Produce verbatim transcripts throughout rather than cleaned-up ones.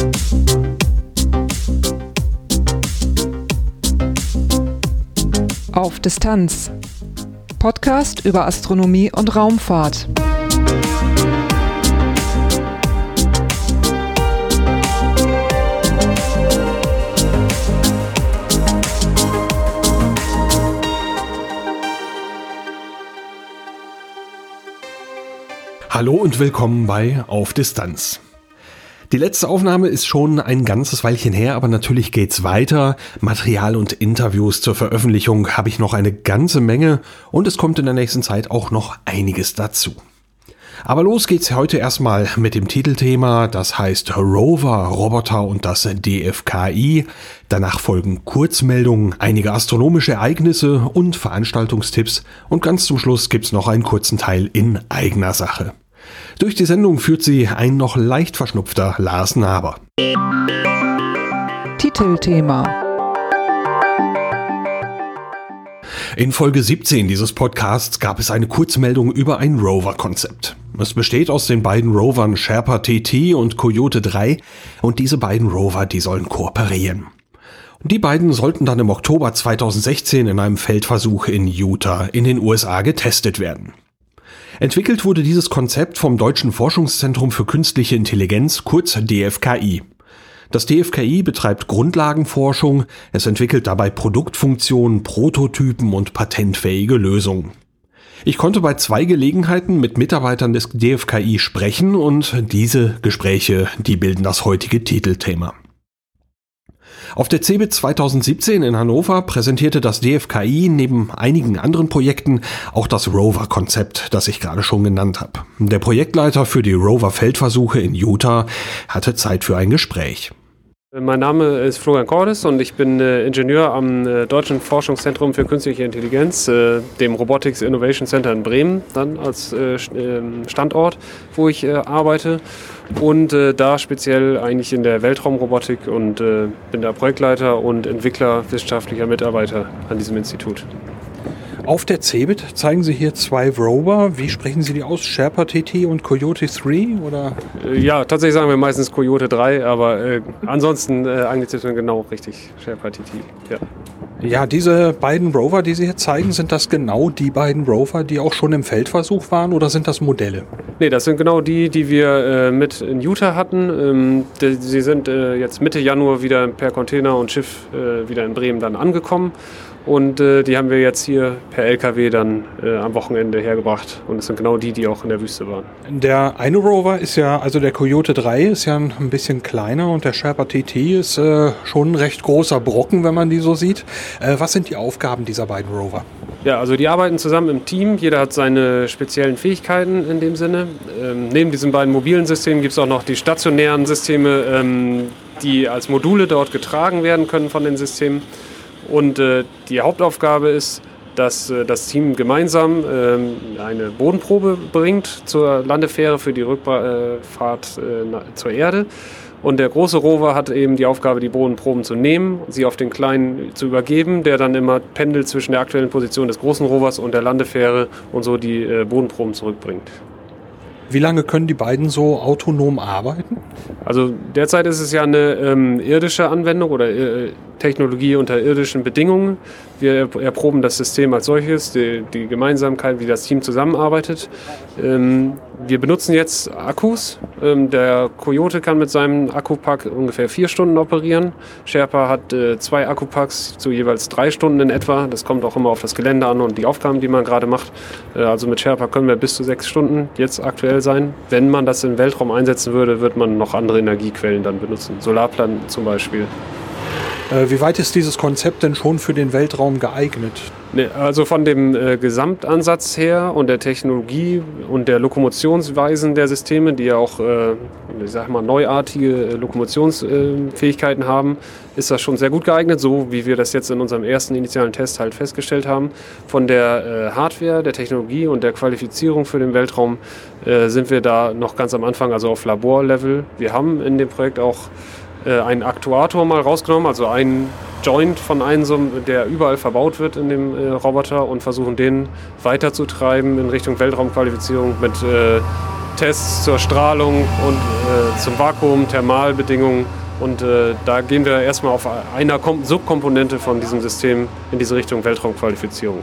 Auf Distanz. Podcast über Astronomie und Raumfahrt. Hallo und willkommen bei Auf Distanz. Die letzte Aufnahme ist schon ein ganzes Weilchen her, aber natürlich geht's weiter. Material und Interviews zur Veröffentlichung habe ich noch eine ganze Menge und es kommt in der nächsten Zeit auch noch einiges dazu. Aber los geht's heute erstmal mit dem Titelthema, das heißt Rover, Roboter und das D F K I. Danach folgen Kurzmeldungen, einige astronomische Ereignisse und Veranstaltungstipps und ganz zum Schluss gibt's noch einen kurzen Teil in eigener Sache. Durch die Sendung führt sie ein noch leicht verschnupfter Lars Naber. Titelthema. In Folge siebzehn dieses Podcasts gab es eine Kurzmeldung über ein Rover-Konzept. Es besteht aus den beiden Rovern Sherpa T T und Coyote drei und diese beiden Rover, die sollen kooperieren. Die beiden sollten dann im Oktober zweitausendsechzehn in einem Feldversuch in Utah in den U S A getestet werden. Entwickelt wurde dieses Konzept vom Deutschen Forschungszentrum für Künstliche Intelligenz, kurz D F K I. Das D F K I betreibt Grundlagenforschung, es entwickelt dabei Produktfunktionen, Prototypen und patentfähige Lösungen. Ich konnte bei zwei Gelegenheiten mit Mitarbeitern des D F K I sprechen und diese Gespräche, die bilden das heutige Titelthema. Auf der C E B I T zweitausendsiebzehn in Hannover präsentierte das D F K I neben einigen anderen Projekten auch das Rover-Konzept, das ich gerade schon genannt habe. Der Projektleiter für die Rover-Feldversuche in Utah hatte Zeit für ein Gespräch. Mein Name ist Florian Cordes und ich bin äh, Ingenieur am äh, Deutschen Forschungszentrum für Künstliche Intelligenz, äh, dem Robotics Innovation Center in Bremen, dann als äh, Standort, wo ich äh, arbeite. Und äh, da speziell eigentlich in der Weltraumrobotik und äh, bin da Projektleiter und Entwickler, wissenschaftlicher Mitarbeiter an diesem Institut. Auf der C E B I T zeigen Sie hier zwei Rover. Wie sprechen Sie die aus? Sherpa T T und Coyote drei? Oder? Äh, ja, tatsächlich sagen wir meistens Coyote drei, aber äh, ansonsten äh, Anglizismen genau richtig. Sherpa T T, ja. Ja, diese beiden Rover, die Sie hier zeigen, sind das genau die beiden Rover, die auch schon im Feldversuch waren, oder sind das Modelle? Nee, das sind genau die, die wir äh, mit in Utah hatten. Ähm, die, sie sind äh, jetzt Mitte Januar wieder per Container und Schiff äh, wieder in Bremen dann angekommen. Und äh, die haben wir jetzt hier per L K W dann äh, am Wochenende hergebracht. Und es sind genau die, die auch in der Wüste waren. Der eine Rover ist ja, also der Coyote drei ist ja ein bisschen kleiner und der Sherpa T T ist äh, schon ein recht großer Brocken, wenn man die so sieht. Äh, was sind die Aufgaben dieser beiden Rover? Ja, also die arbeiten zusammen im Team. Jeder hat seine speziellen Fähigkeiten in dem Sinne. Ähm, neben diesen beiden mobilen Systemen gibt es auch noch die stationären Systeme, ähm, die als Module dort getragen werden können von den Systemen. Und äh, die Hauptaufgabe ist, dass äh, das Team gemeinsam äh, eine Bodenprobe bringt zur Landefähre für die Rückfahrt äh, zur Erde. Und der große Rover hat eben die Aufgabe, die Bodenproben zu nehmen, sie auf den kleinen zu übergeben, der dann immer pendelt zwischen der aktuellen Position des großen Rovers und der Landefähre und so die äh, Bodenproben zurückbringt. Wie lange können die beiden so autonom arbeiten? Also derzeit ist es ja eine ähm, irdische Anwendung oder äh, Technologie unter irdischen Bedingungen. Wir erproben das System als solches, die, die Gemeinsamkeit, wie das Team zusammenarbeitet. Ähm, wir benutzen jetzt Akkus. Ähm, der Coyote kann mit seinem Akkupack ungefähr vier Stunden operieren. Sherpa hat äh, zwei Akkupacks zu jeweils drei Stunden in etwa. Das kommt auch immer auf das Gelände an und die Aufgaben, die man gerade macht. Äh, also mit Sherpa können wir bis zu sechs Stunden jetzt aktuell sein. Wenn man das im Weltraum einsetzen würde, wird man noch andere Energiequellen dann benutzen. Solarplatten zum Beispiel. Wie weit ist dieses Konzept denn schon für den Weltraum geeignet? Nee, also von dem äh, Gesamtansatz her und der Technologie und der Lokomotionsweisen der Systeme, die ja auch äh, ich sag mal, neuartige äh, Lokomotionsfähigkeiten äh, haben, ist das schon sehr gut geeignet, so wie wir das jetzt in unserem ersten initialen Test halt festgestellt haben. Von der äh, Hardware, der Technologie und der Qualifizierung für den Weltraum äh, sind wir da noch ganz am Anfang, also auf Laborlevel. Wir haben in dem Projekt auch einen Aktuator mal rausgenommen, also einen Joint von einem, der überall verbaut wird in dem Roboter und versuchen den weiterzutreiben in Richtung Weltraumqualifizierung mit Tests zur Strahlung und äh, zum Vakuum, Thermalbedingungen. Und äh, da gehen wir erstmal auf einer Kom- Subkomponente von diesem System in diese Richtung Weltraumqualifizierung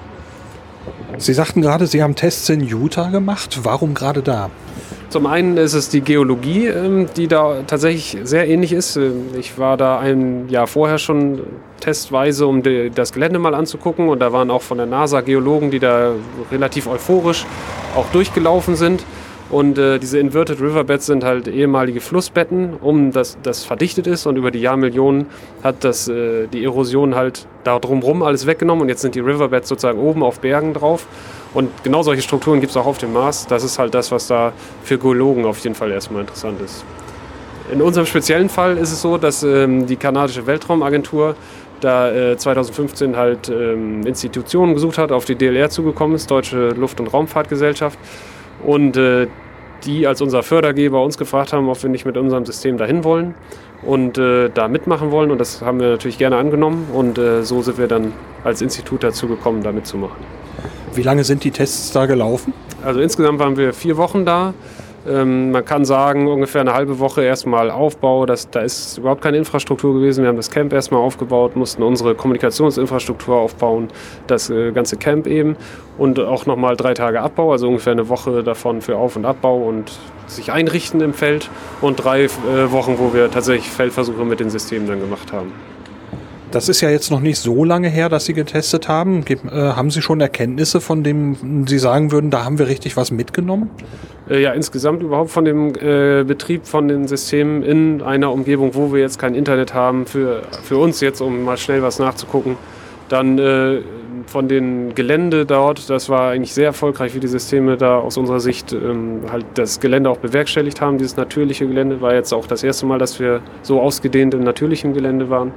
auch. Sie sagten gerade, Sie haben Tests in Utah gemacht. Warum gerade da? Zum einen ist es die Geologie, die da tatsächlich sehr ähnlich ist. Ich war da ein Jahr vorher schon testweise, um das Gelände mal anzugucken. Und da waren auch von der NASA Geologen, die da relativ euphorisch auch durchgelaufen sind. Und äh, diese Inverted Riverbeds sind halt ehemalige Flussbetten, um das, das verdichtet ist. Und über die Jahrmillionen hat das, äh, die Erosion halt da drumherum alles weggenommen. Und jetzt sind die Riverbeds sozusagen oben auf Bergen drauf. Und genau solche Strukturen gibt es auch auf dem Mars. Das ist halt das, was da für Geologen auf jeden Fall erstmal interessant ist. In unserem speziellen Fall ist es so, dass ähm, die kanadische Weltraumagentur da äh, zweitausendfünfzehn halt ähm, Institutionen gesucht hat, auf die D L R zugekommen ist, Deutsche Luft- und Raumfahrtgesellschaft. Und äh, die als unser Fördergeber uns gefragt haben, ob wir nicht mit unserem System dahin wollen und äh, da mitmachen wollen. Und das haben wir natürlich gerne angenommen. Und äh, so sind wir dann als Institut dazu gekommen, da mitzumachen. Wie lange sind die Tests da gelaufen? Also insgesamt waren wir vier Wochen da. Ähm, man kann sagen, ungefähr eine halbe Woche erstmal Aufbau. Das, da ist überhaupt keine Infrastruktur gewesen. Wir haben das Camp erstmal aufgebaut, mussten unsere Kommunikationsinfrastruktur aufbauen, das äh, ganze Camp eben. Und auch nochmal drei Tage Abbau, also ungefähr eine Woche davon für Auf- und Abbau und sich einrichten im Feld. Und drei äh, Wochen, wo wir tatsächlich Feldversuche mit den Systemen dann gemacht haben. Das ist ja jetzt noch nicht so lange her, dass Sie getestet haben. Ge- äh, haben Sie schon Erkenntnisse, von denen Sie sagen würden, da haben wir richtig was mitgenommen? Äh, ja, insgesamt überhaupt von dem äh, Betrieb von den Systemen in einer Umgebung, wo wir jetzt kein Internet haben, für, für uns jetzt, um mal schnell was nachzugucken. Dann äh, von den Gelände dort, das war eigentlich sehr erfolgreich, wie die Systeme da aus unserer Sicht ähm, halt das Gelände auch bewerkstelligt haben. Dieses natürliche Gelände war jetzt auch das erste Mal, dass wir so ausgedehnt im natürlichen Gelände waren.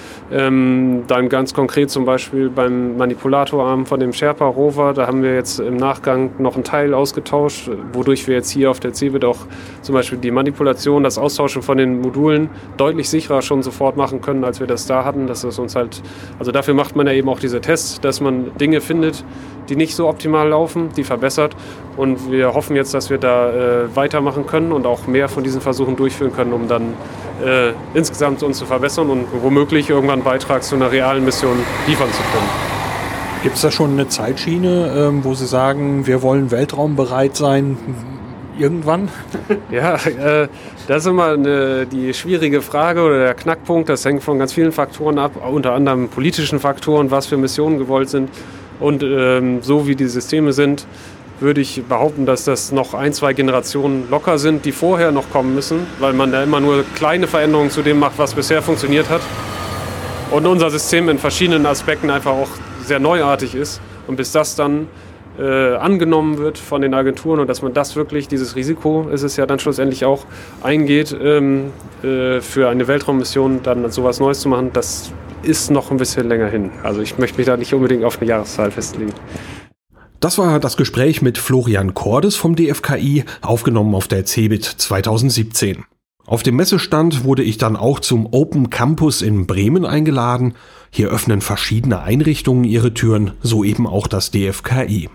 Ähm, dann ganz konkret zum Beispiel beim Manipulatorarm von dem Sherpa Rover, da haben wir jetzt im Nachgang noch einen Teil ausgetauscht, wodurch wir jetzt hier auf der C eBIT auch zum Beispiel die Manipulation, das Austauschen von den Modulen deutlich sicherer schon sofort machen können, als wir das da hatten. Das ist uns halt, also dafür macht man ja eben auch diese Tests, dass man Dinge findet, die nicht so optimal laufen, die verbessert. Und wir hoffen jetzt, dass wir da äh, weitermachen können und auch mehr von diesen Versuchen durchführen können, um dann äh, insgesamt uns zu verbessern und womöglich irgendwann einen Beitrag zu einer realen Mission liefern zu können. Gibt es da schon eine Zeitschiene, ähm, wo Sie sagen, wir wollen weltraumbereit sein irgendwann? Ja, äh, das ist immer eine, die schwierige Frage oder der Knackpunkt. Das hängt von ganz vielen Faktoren ab, unter anderem politischen Faktoren, was für Missionen gewollt sind. Und ähm, so wie die Systeme sind, würde ich behaupten, dass das noch ein, zwei Generationen locker sind, die vorher noch kommen müssen, weil man da immer nur kleine Veränderungen zu dem macht, was bisher funktioniert hat. Und unser System in verschiedenen Aspekten einfach auch sehr neuartig ist. Und bis das dann äh, angenommen wird von den Agenturen und dass man das wirklich, dieses Risiko ist es ja dann schlussendlich auch, eingeht, ähm, äh, für eine Weltraummission dann sowas Neues zu machen, das ist noch ein bisschen länger hin. Also ich möchte mich da nicht unbedingt auf eine Jahreszahl festlegen. Das war das Gespräch mit Florian Cordes vom D F K I, aufgenommen auf der C eBIT zweitausendsiebzehn. Auf dem Messestand wurde ich dann auch zum Open Campus in Bremen eingeladen. Hier öffnen verschiedene Einrichtungen ihre Türen, so eben auch das D F K I.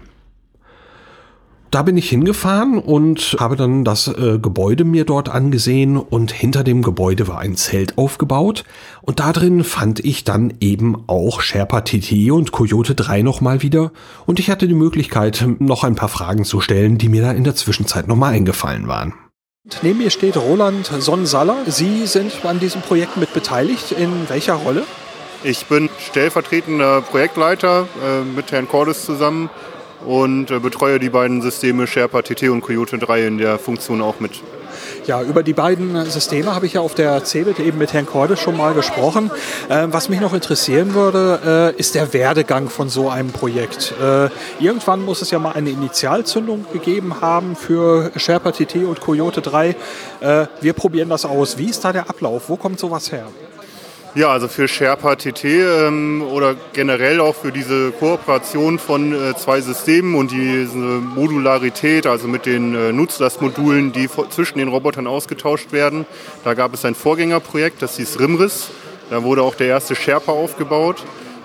Da bin ich hingefahren und habe dann das äh, Gebäude mir dort angesehen und hinter dem Gebäude war ein Zelt aufgebaut und da drin fand ich dann eben auch Sherpa T T und Coyote drei nochmal wieder und ich hatte die Möglichkeit, noch ein paar Fragen zu stellen, die mir da in der Zwischenzeit nochmal eingefallen waren. Neben mir steht Roland Sonnensaller. Sie sind an diesem Projekt mit beteiligt. In welcher Rolle? Ich bin stellvertretender Projektleiter äh, mit Herrn Cordes zusammen und äh, betreue die beiden Systeme Sherpa T T und Coyote drei in der Funktion auch mit. Ja, über die beiden Systeme habe ich ja auf der C eBIT eben mit Herrn Cordes schon mal gesprochen. Äh, was mich noch interessieren würde, äh, ist der Werdegang von so einem Projekt. Äh, irgendwann muss es ja mal eine Initialzündung gegeben haben für Sherpa T T und Coyote drei. Äh, wir probieren das aus. Wie ist da der Ablauf? Wo kommt sowas her? Ja, also für Sherpa T T ähm, oder generell auch für diese Kooperation von äh, zwei Systemen und diese Modularität, also mit den äh, Nutzlastmodulen, die vor, zwischen den Robotern ausgetauscht werden. Da gab es ein Vorgängerprojekt, das hieß RIMRIS. Da wurde auch der erste Sherpa aufgebaut.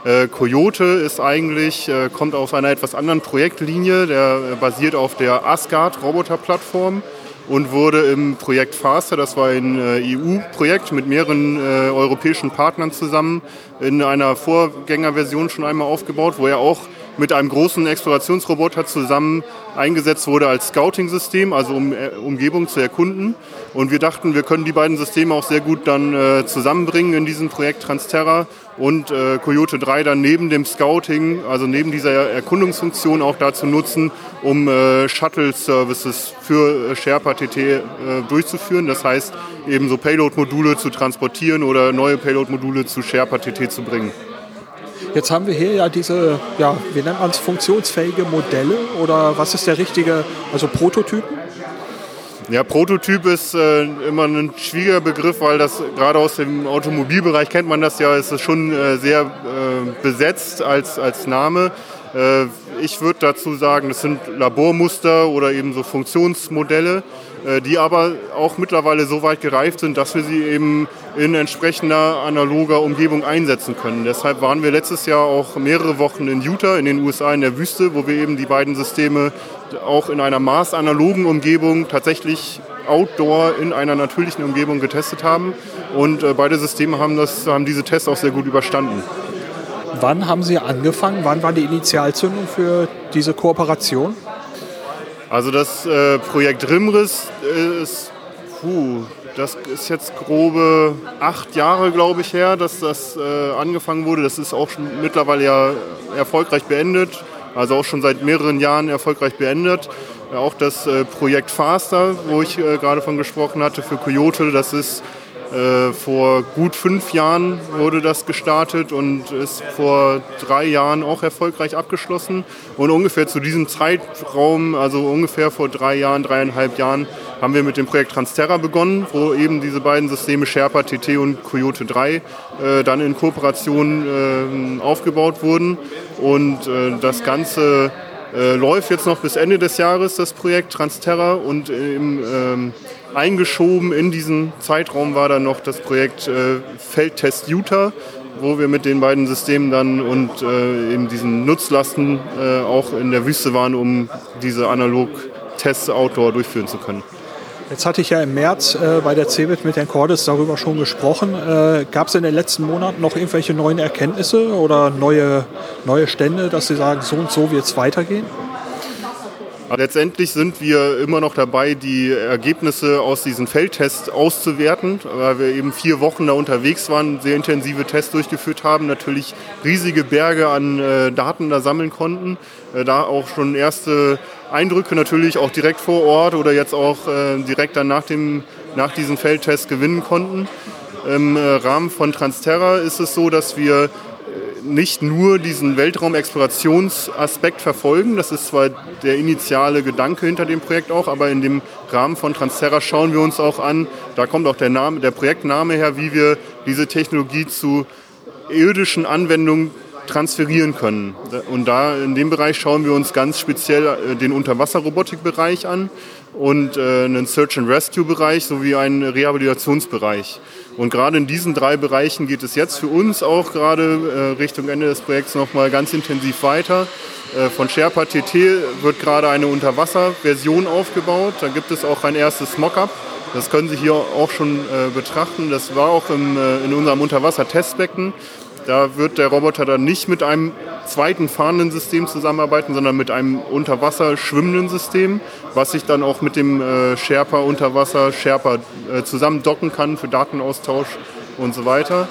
Äh, Coyote ist eigentlich, äh, kommt aus einer etwas anderen Projektlinie, der äh, basiert auf der Asgard-Roboter-Plattform und wurde im Projekt FASTER, das war ein äh, E U-Projekt mit mehreren äh, europäischen Partnern zusammen, in einer Vorgängerversion schon einmal aufgebaut, wo er auch mit einem großen Explorationsroboter zusammen eingesetzt wurde als Scouting-System, also um äh, Umgebung zu erkunden. Und wir dachten, wir können die beiden Systeme auch sehr gut dann äh, zusammenbringen in diesem Projekt Transterra und äh, Coyote drei dann neben dem Scouting, also neben dieser Erkundungsfunktion auch dazu nutzen, um äh, Shuttle-Services für äh, Sherpa T T äh, durchzuführen. Das heißt, eben so Payload-Module zu transportieren oder neue Payload-Module zu Sherpa T T zu bringen. Jetzt haben wir hier ja diese, ja, wie nennt man es, funktionsfähige Modelle oder was ist der richtige, also Prototypen? Ja, Prototyp ist äh, immer ein schwieriger Begriff, weil das gerade aus dem Automobilbereich kennt man das ja, es ist schon äh, sehr äh, besetzt als, als Name. Äh, ich würde dazu sagen, das sind Labormuster oder eben so Funktionsmodelle, äh, die aber auch mittlerweile so weit gereift sind, dass wir sie eben in entsprechender analoger Umgebung einsetzen können. Deshalb waren wir letztes Jahr auch mehrere Wochen in Utah, in den U S A, in der Wüste, wo wir eben die beiden Systeme auch in einer maßanalogen Umgebung tatsächlich outdoor in einer natürlichen Umgebung getestet haben. Und äh, beide Systeme haben, das, haben diese Tests auch sehr gut überstanden. Wann haben Sie angefangen? Wann war die Initialzündung für diese Kooperation? Also das äh, Projekt RIMRIS ist, puh, das ist jetzt grobe acht Jahre, glaube ich, her, dass das äh, angefangen wurde. Das ist auch schon mittlerweile ja erfolgreich beendet, also auch schon seit mehreren Jahren erfolgreich beendet. Äh, auch das äh, Projekt FASTER, wo ich äh, gerade von gesprochen hatte, für Coyote, das ist Äh, vor gut fünf Jahren wurde das gestartet und ist vor drei Jahren auch erfolgreich abgeschlossen. Und ungefähr zu diesem Zeitraum, also ungefähr vor drei Jahren, dreieinhalb Jahren, haben wir mit dem Projekt Transterra begonnen, wo eben diese beiden Systeme Sherpa T T und Coyote drei äh, dann in Kooperation äh, aufgebaut wurden. Und äh, das Ganze äh, läuft jetzt noch bis Ende des Jahres, das Projekt Transterra, und im ähm, eingeschoben in diesen Zeitraum war dann noch das Projekt äh, Feldtest Utah, wo wir mit den beiden Systemen dann und äh, eben diesen Nutzlasten äh, auch in der Wüste waren, um diese Analog-Tests outdoor durchführen zu können. Jetzt hatte ich ja im März äh, bei der C eBIT mit Herrn Cordes darüber schon gesprochen. Äh, Gab es in den letzten Monaten noch irgendwelche neuen Erkenntnisse oder neue, neue Stände, dass Sie sagen, so und so wird es weitergehen? Letztendlich sind wir immer noch dabei, die Ergebnisse aus diesen Feldtests auszuwerten, weil wir eben vier Wochen da unterwegs waren, sehr intensive Tests durchgeführt haben, natürlich riesige Berge an äh, Daten da sammeln konnten, äh, da auch schon erste Eindrücke natürlich auch direkt vor Ort oder jetzt auch äh, direkt dann nach, dem, nach diesen Feldtests gewinnen konnten. Im äh, Rahmen von Transterra ist es so, dass wir nicht nur diesen Weltraumexplorationsaspekt verfolgen, das ist zwar der initiale Gedanke hinter dem Projekt auch, aber in dem Rahmen von Transterra schauen wir uns auch an, da kommt auch der Name, der Projektname her, wie wir diese Technologie zu irdischen Anwendungen transferieren können. Und da in dem Bereich schauen wir uns ganz speziell den Unterwasserrobotikbereich an und äh, einen Search-and-Rescue-Bereich sowie einen Rehabilitationsbereich. Und gerade in diesen drei Bereichen geht es jetzt für uns auch gerade äh, Richtung Ende des Projekts nochmal ganz intensiv weiter. Äh, von Sherpa T T wird gerade eine Unterwasser-Version aufgebaut. Da gibt es auch ein erstes Mockup. Das können Sie hier auch schon äh, betrachten. Das war auch im, äh, in unserem Unterwasser-Testbecken. Da wird der Roboter dann nicht mit einem zweiten fahrenden System zusammenarbeiten, sondern mit einem unter-Wasser schwimmenden System, was sich dann auch mit dem äh, Sherpa Unterwasser Sherpa äh, zusammen docken kann für Datenaustausch und so weiter.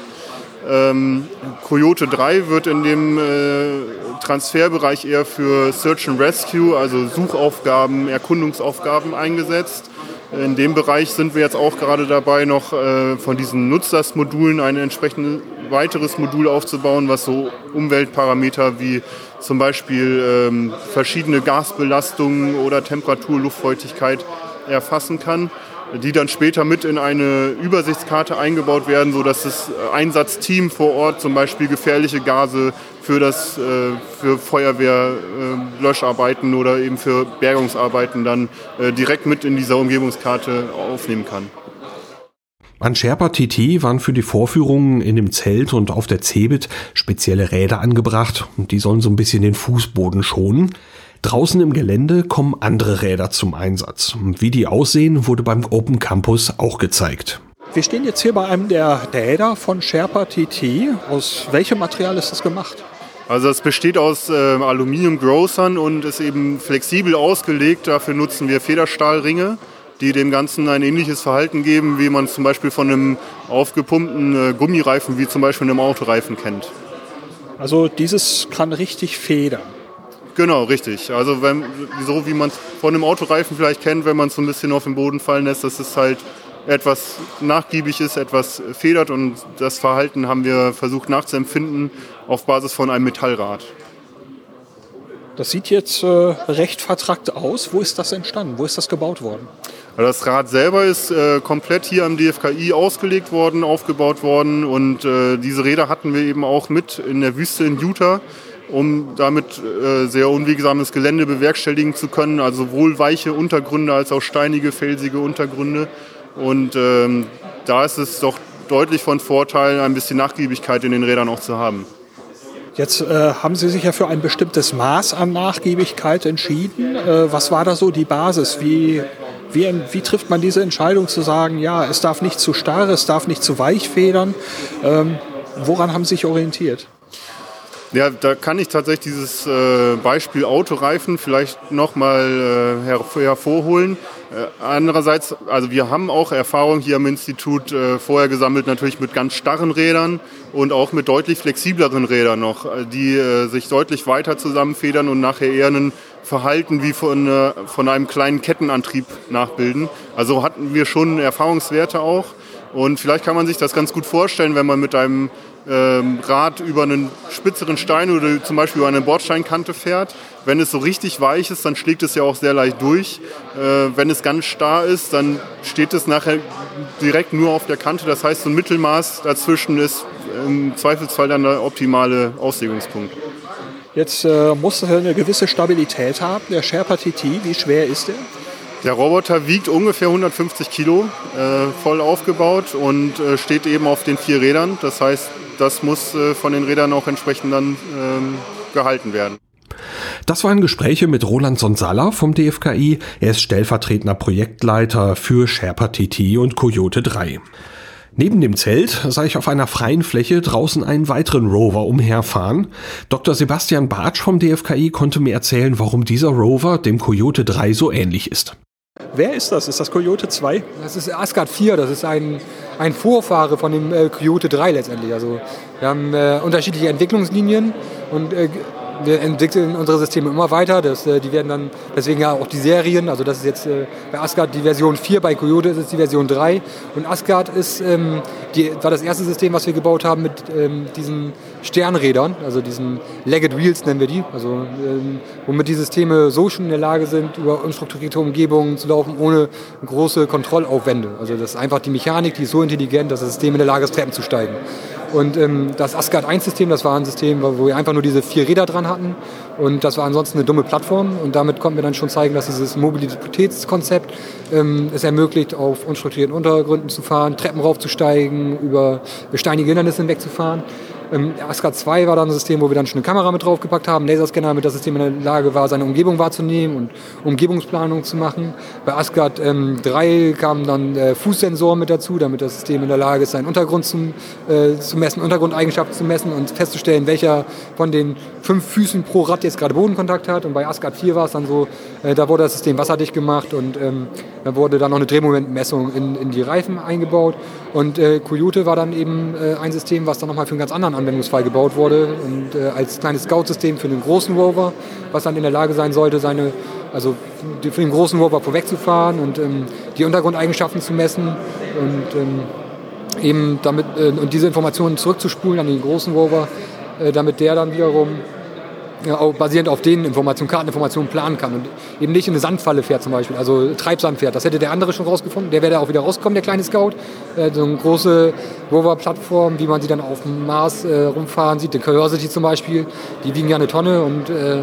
Ähm, Coyote drei wird in dem äh, Transferbereich eher für Search and Rescue, also Suchaufgaben, Erkundungsaufgaben eingesetzt. In dem Bereich sind wir jetzt auch gerade dabei, noch äh, von diesen Nutzlastmodulen ein entsprechendes weiteres Modul aufzubauen, was so Umweltparameter wie zum Beispiel ähm, verschiedene Gasbelastungen oder Temperatur, Luftfeuchtigkeit erfassen kann, die dann später mit in eine Übersichtskarte eingebaut werden, sodass das Einsatzteam vor Ort zum Beispiel gefährliche Gase für, das, äh, für Feuerwehrlöscharbeiten äh, oder eben für Bergungsarbeiten dann äh, direkt mit in dieser Umgebungskarte aufnehmen kann. An Sherpa T T waren für die Vorführungen in dem Zelt und auf der CeBIT spezielle Räder angebracht und die sollen so ein bisschen den Fußboden schonen. Draußen im Gelände kommen andere Räder zum Einsatz. Wie die aussehen, wurde beim Open Campus auch gezeigt. Wir stehen jetzt hier bei einem der Räder von Sherpa T T. Aus welchem Material ist das gemacht? Also es besteht aus äh, Aluminium-Grossern und ist eben flexibel ausgelegt. Dafür nutzen wir Federstahlringe, die dem Ganzen ein ähnliches Verhalten geben, wie man es zum Beispiel von einem aufgepumpten äh, Gummireifen, wie zum Beispiel einem Autoreifen kennt. Also dieses kann richtig federn. Genau, richtig. Also wenn, so wie man es von einem Autoreifen vielleicht kennt, wenn man es so ein bisschen auf den Boden fallen lässt, dass es halt etwas nachgiebig ist, etwas federt und das Verhalten haben wir versucht nachzuempfinden auf Basis von einem Metallrad. Das sieht jetzt äh, recht vertrackt aus. Wo ist das entstanden? Wo ist das gebaut worden? Das Rad selber ist äh, komplett hier am D F K I ausgelegt worden, aufgebaut worden und äh, diese Räder hatten wir eben auch mit in der Wüste in Utah, um damit äh, sehr unwegsames Gelände bewerkstelligen zu können, also sowohl weiche Untergründe als auch steinige, felsige Untergründe. Und ähm, da ist es doch deutlich von Vorteil, ein bisschen Nachgiebigkeit in den Rädern auch zu haben. Jetzt äh, haben Sie sich ja für ein bestimmtes Maß an Nachgiebigkeit entschieden. Äh, was war da so die Basis? Wie, wie, wie trifft man diese Entscheidung zu sagen, ja, es darf nicht zu starr, es darf nicht zu weich federn? Ähm, woran haben Sie sich orientiert? Ja, da kann ich tatsächlich dieses äh, Beispiel Autoreifen vielleicht nochmal äh, her- hervorholen. Äh, andererseits, also wir haben auch Erfahrung hier am Institut äh, vorher gesammelt, natürlich mit ganz starren Rädern und auch mit deutlich flexibleren Rädern noch, die äh, sich deutlich weiter zusammenfedern und nachher eher ein Verhalten wie von, äh, von einem kleinen Kettenantrieb nachbilden. Also hatten wir schon Erfahrungswerte auch. Und vielleicht kann man sich das ganz gut vorstellen, wenn man mit einem ähm, Rad über einen spitzeren Stein oder zum Beispiel über eine Bordsteinkante fährt. Wenn es so richtig weich ist, dann schlägt es ja auch sehr leicht durch. Äh, wenn es ganz starr ist, dann steht es nachher direkt nur auf der Kante. Das heißt, so ein Mittelmaß dazwischen ist im Zweifelsfall dann der optimale Auslegungspunkt. Jetzt äh, muss er eine gewisse Stabilität haben. Der Sherpa T T, wie schwer ist der? Der Roboter wiegt ungefähr hundertfünfzig Kilo, äh, voll aufgebaut und äh, steht eben auf den vier Rädern. Das heißt, das muss äh, von den Rädern auch entsprechend dann ähm, gehalten werden. Das waren Gespräche mit Roland Sonsala vom D F K I. Er ist stellvertretender Projektleiter für Sherpa T T und Coyote drei. Neben dem Zelt sah ich auf einer freien Fläche draußen einen weiteren Rover umherfahren. Doktor Sebastian Bartsch vom D F K I konnte mir erzählen, warum dieser Rover dem Coyote drei so ähnlich ist. Wer ist das? Ist das Coyote zwei? Das ist Asgard vier, das ist ein, ein Vorfahre von dem äh, Coyote drei letztendlich. Also wir haben äh, unterschiedliche Entwicklungslinien und äh, wir entwickeln unsere Systeme immer weiter. Das, äh, die werden dann, deswegen ja auch die Serien, also das ist jetzt äh, bei Asgard die Version vier, bei Coyote ist es die Version drei. Und Asgard ist, ähm, die, war das erste System, was wir gebaut haben mit ähm, diesen Sternrädern, also diesen Legged Wheels nennen wir die, also ähm, womit die Systeme so schon in der Lage sind, über unstrukturierte Umgebungen zu laufen, ohne große Kontrollaufwände. Also das ist einfach die Mechanik, die ist so intelligent, dass das System in der Lage ist, Treppen zu steigen. Und ähm, das Asgard eins System, das war ein System, wo wir einfach nur diese vier Räder dran hatten und das war ansonsten eine dumme Plattform und damit konnten wir dann schon zeigen, dass dieses Mobilitätskonzept ähm, es ermöglicht, auf unstrukturierten Untergründen zu fahren, Treppen raufzusteigen, über steinige Hindernisse hinwegzufahren. Ähm, Asgard zwei war dann ein System, wo wir dann schon eine Kamera mit draufgepackt haben, Laserscanner, damit das System in der Lage war, seine Umgebung wahrzunehmen und Umgebungsplanung zu machen. Bei Asgard ähm, drei kamen dann äh, Fußsensoren mit dazu, damit das System in der Lage ist, seinen Untergrund zum, äh, zu messen, Untergrundeigenschaften zu messen und festzustellen, welcher von den fünf Füßen pro Rad jetzt gerade Bodenkontakt hat. Und bei Asgard vier war es dann so, äh, da wurde das System wasserdicht gemacht und ähm, da wurde dann noch eine Drehmomentmessung in, in die Reifen eingebaut. Und äh, Coyote war dann eben äh, ein System, was dann nochmal für einen ganz anderen Anwendungsfall gebaut wurde und äh, als kleines Scout-System für den großen Rover, was dann in der Lage sein sollte, seine, also für den großen Rover vorwegzufahren und ähm, die Untergrundeigenschaften zu messen und ähm, eben damit äh, und diese Informationen zurückzuspulen an den großen Rover, äh, damit der dann wiederum ja, auch basierend auf den Informationen, Karteninformationen planen kann und eben nicht in eine Sandfalle fährt zum Beispiel, also Treibsand fährt. Das hätte der andere schon rausgefunden. Der wäre da auch wieder rausgekommen, der kleine Scout. Äh, so eine große Rover-Plattform, wie man sie dann auf dem Mars äh, rumfahren sieht, die Curiosity zum Beispiel, die wiegen ja eine Tonne und äh,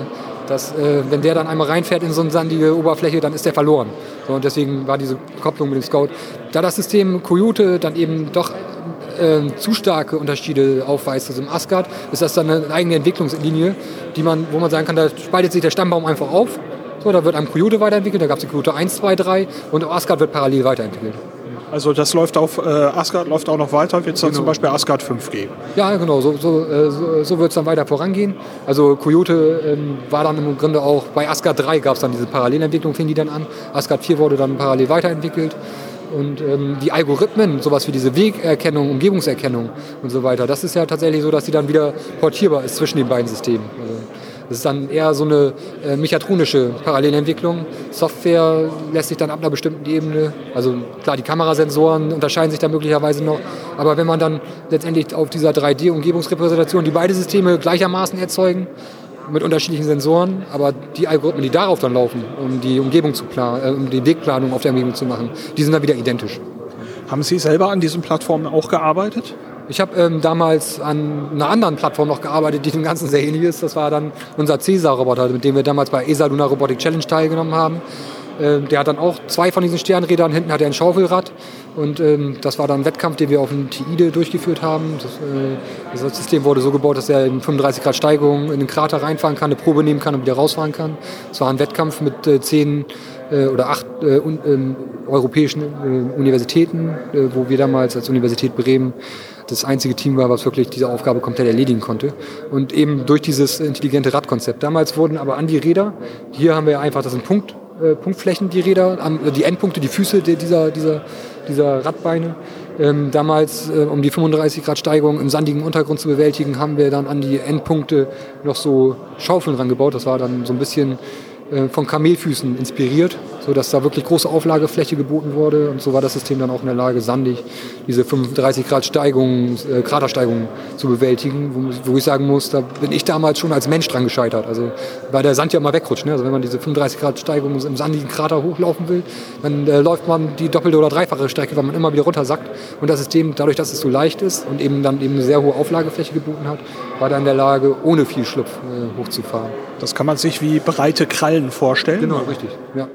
dass äh, wenn der dann einmal reinfährt in so eine sandige Oberfläche, dann ist der verloren. So, und deswegen war diese Kopplung mit dem Scout. Da das System Coyote dann eben doch äh, zu starke Unterschiede aufweist zu diesem Asgard, ist das dann eine eigene Entwicklungslinie, die man, wo man sagen kann, da spaltet sich der Stammbaum einfach auf. So, da wird am Coyote weiterentwickelt, da gab es die Coyote eins, zwei, drei und Asgard wird parallel weiterentwickelt. Also das läuft auf, äh, Asgard läuft auch noch weiter, wird es dann genau. zum Beispiel Asgard fünf geben? Ja, genau, so, so, äh, so, so wird es dann weiter vorangehen. Also Coyote ähm, war dann im Grunde auch, bei Asgard drei gab es dann diese Parallelentwicklung, fing die dann an. Asgard vier wurde dann parallel weiterentwickelt. Und ähm, die Algorithmen, sowas wie diese Wegerkennung, Umgebungserkennung und so weiter, das ist ja tatsächlich so, dass die dann wieder portierbar ist zwischen den beiden Systemen. Also, das ist dann eher so eine äh, mechatronische Parallelentwicklung. Software lässt sich dann ab einer bestimmten Ebene, also klar, die Kamerasensoren unterscheiden sich da möglicherweise noch, aber wenn man dann letztendlich auf dieser drei D-Umgebungsrepräsentation die beide Systeme gleichermaßen erzeugen, mit unterschiedlichen Sensoren, aber die Algorithmen, die darauf dann laufen, um die Umgebung zu planen, äh, um die Wegplanung auf der Umgebung zu machen, die sind dann wieder identisch. Haben Sie selber an diesen Plattformen auch gearbeitet? Ich habe ähm, damals an einer anderen Plattform noch gearbeitet, die dem Ganzen sehr ähnlich ist. Das war dann unser Caesar-Roboter, mit dem wir damals bei E S A Lunar Robotic Challenge teilgenommen haben. Ähm, der hat dann auch zwei von diesen Sternrädern, hinten hat er ein Schaufelrad. Und ähm, das war dann ein Wettkampf, den wir auf dem Teide durchgeführt haben. Das, äh, das System wurde so gebaut, dass er in fünfunddreißig Grad Steigung in den Krater reinfahren kann, eine Probe nehmen kann und wieder rausfahren kann. Es war ein Wettkampf mit äh, zehn äh, oder acht äh, un, äh, europäischen äh, Universitäten, äh, wo wir damals als Universität Bremen das einzige Team war, was wirklich diese Aufgabe komplett erledigen konnte. Und eben durch dieses intelligente Radkonzept. Damals wurden aber an die Räder, hier haben wir einfach, das sind Punkt, äh, Punktflächen, die Räder, an, die Endpunkte, die Füße dieser, dieser, dieser Radbeine. Ähm, damals, äh, um die fünfunddreißig Grad Steigung im sandigen Untergrund zu bewältigen, haben wir dann an die Endpunkte noch so Schaufeln rangebaut. Das war dann so ein bisschen von Kamelfüßen inspiriert, sodass da wirklich große Auflagefläche geboten wurde. Und so war das System dann auch in der Lage, sandig diese fünfunddreißig Grad Steigung, äh, Kratersteigung zu bewältigen, wo, wo ich sagen muss, da bin ich damals schon als Mensch dran gescheitert. Also, weil der Sand ja immer wegrutscht. Ne? Also wenn man diese fünfunddreißig Grad Steigung im sandigen Krater hochlaufen will, dann äh, läuft man die doppelte oder dreifache Strecke, weil man immer wieder runtersackt. Und das System, dadurch, dass es so leicht ist und eben dann eben eine sehr hohe Auflagefläche geboten hat, war dann in der Lage, ohne viel Schlupf äh, hochzufahren. Das kann man sich wie breite Krallen vorstellen. Genau, richtig. Ja.